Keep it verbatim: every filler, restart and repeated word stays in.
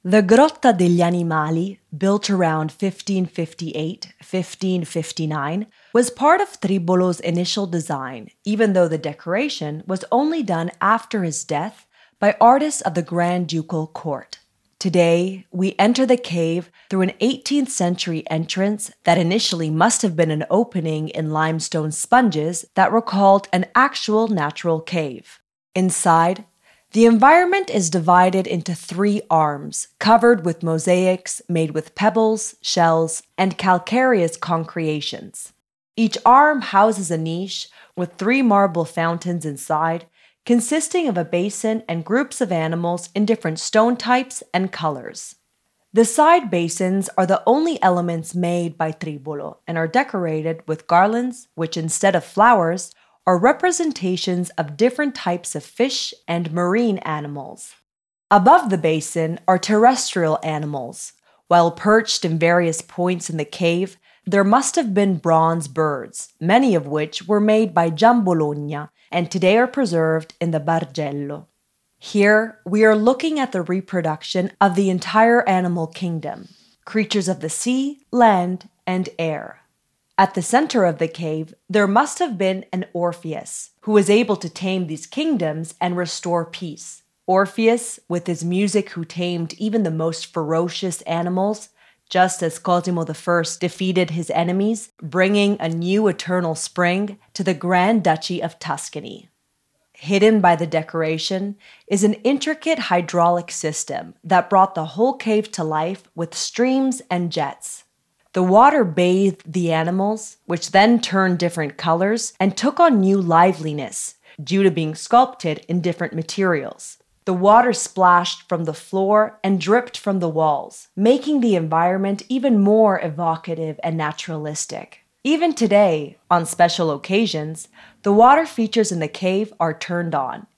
The Grotta degli Animali, built around fifteen fifty-eight to fifteen fifty-nine, was part of Tribolo's initial design, even though the decoration was only done after his death by artists of the Grand Ducal Court. Today, we enter the cave through an eighteenth century entrance that initially must have been an opening in limestone sponges that recalled an actual natural cave. Inside, the environment is divided into three arms, covered with mosaics made with pebbles, shells, and calcareous concretions. Each arm houses a niche with three marble fountains inside, consisting of a basin and groups of animals in different stone types and colors. The side basins are the only elements made by Tribolo and are decorated with garlands, which instead of flowers, are representations of different types of fish and marine animals. Above the basin are terrestrial animals. While perched in various points in the cave, there must have been bronze birds, many of which were made by Giambologna and today are preserved in the Bargello. Here, we are looking at the reproduction of the entire animal kingdom, creatures of the sea, land, and air. At the center of the cave, there must have been an Orpheus, who was able to tame these kingdoms and restore peace. Orpheus, with his music, who tamed even the most ferocious animals, just as Cosimo the First defeated his enemies, bringing a new eternal spring to the Grand Duchy of Tuscany. Hidden by the decoration is an intricate hydraulic system that brought the whole cave to life with streams and jets. The water bathed the animals, which then turned different colors and took on new liveliness due to being sculpted in different materials. The water splashed from the floor and dripped from the walls, making the environment even more evocative and naturalistic. Even today, on special occasions, the water features in the cave are turned on,